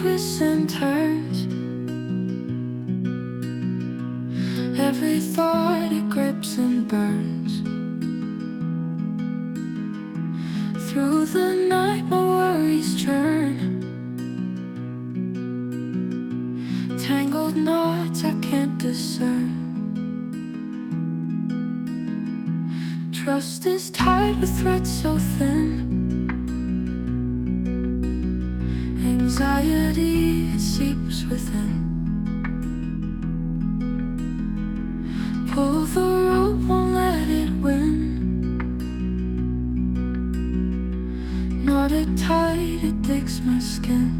twists and turns. Every thought it grips and burns. Through the night my worries churn. Tangled knots I can't discern. Trust is tied with threads so thin. Anxiety, it seeps within. Pull the rope, won't let it win. Knotted tight, it digs my skin.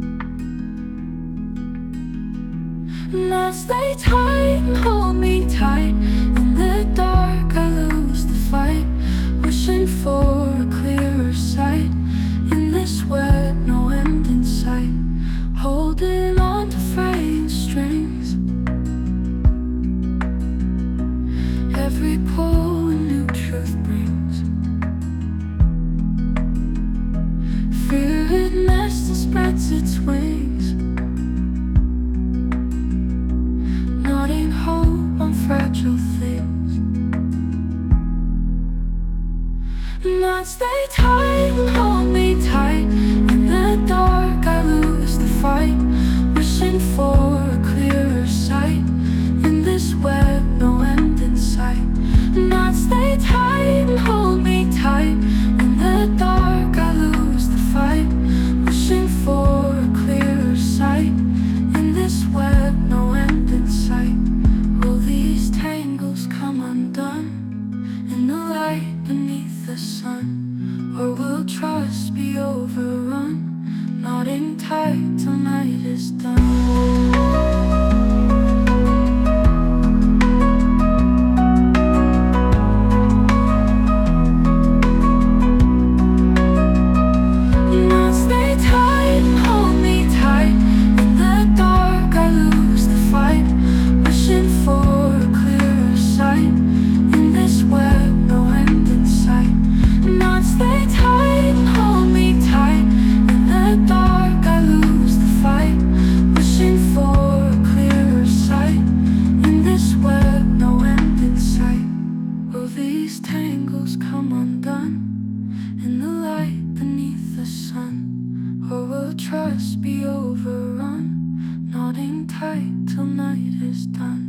Knots they tight and hold me tight. In the dark I lose the fight, wishing for a clearer sight. In this web, no end in sight, holding on to fraying strings. Every pull a new truth brings. Fear it nests and spreads its wings, knotting hope on fragile things. Knots they tie and hold me tight. In the dark I lose the fight, wishing for a clearer sight. In this web, no end in sight. Knots they tie and hold me tight. In the dark I lose the fight, wishing for a clearer sight. In this web, no end in sight. Will these tangles come undone in the light beneath the sun? Or will trust be overrun, knotting tight till night is done? These tangles come undone in the light beneath the sun? Or will trust be overrun, knotting tight till night is done?